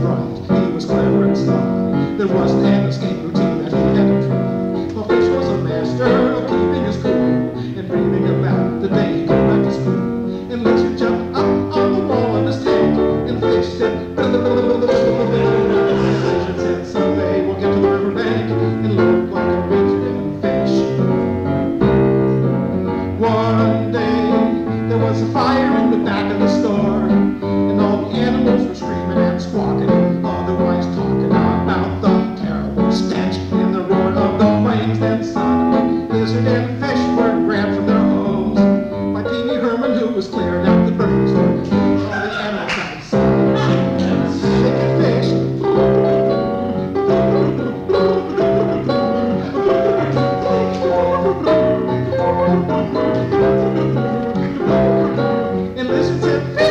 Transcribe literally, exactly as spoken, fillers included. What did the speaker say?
right. He was clever and sly. There wasn't an escape routine that he had to try. A fish was a master of keeping his cool and dreaming about the day he'd go back to school. And let you jump up on the wall in his tank, and the fish said, and the fish said, someday we'll get to the riverbank and live like a rich young fish. One day there was a fire in the back of the store, and all the animals were screaming and squawking, otherwise talking about the terrible stench and the roar of the flames. Then suddenly lizard and fish were grabbed from their homes by Pee Wee Herman, who was clearing out the burning store. All the animals outside sick of fish. And lizard said,